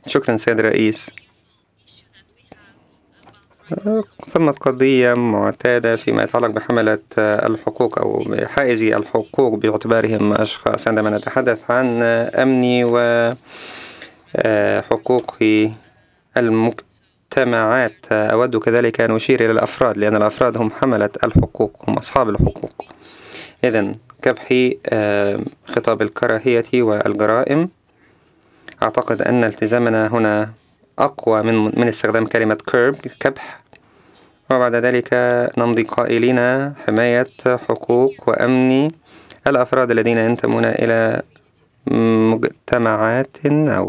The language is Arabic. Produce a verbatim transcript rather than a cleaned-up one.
شكرا سيد الرئيس. ثمة قضية معتادة فيما يتعلق بحملة الحقوق أو حائزي الحقوق باعتبارهم أشخاص. عندما نتحدث عن أمني وحقوق المجتمعات، أود كذلك أن أشير إلى الأفراد، لأن الأفراد هم حملة الحقوق، هم أصحاب الحقوق. إذن كبح خطاب الكراهية والجرائم، أعتقد أن التزامنا هنا أقوى من من استخدام كلمة curb كبح، وبعد ذلك نمضي قائلين حماية حقوق وأمن الأفراد الذين ينتمون إلى مجتمعات أو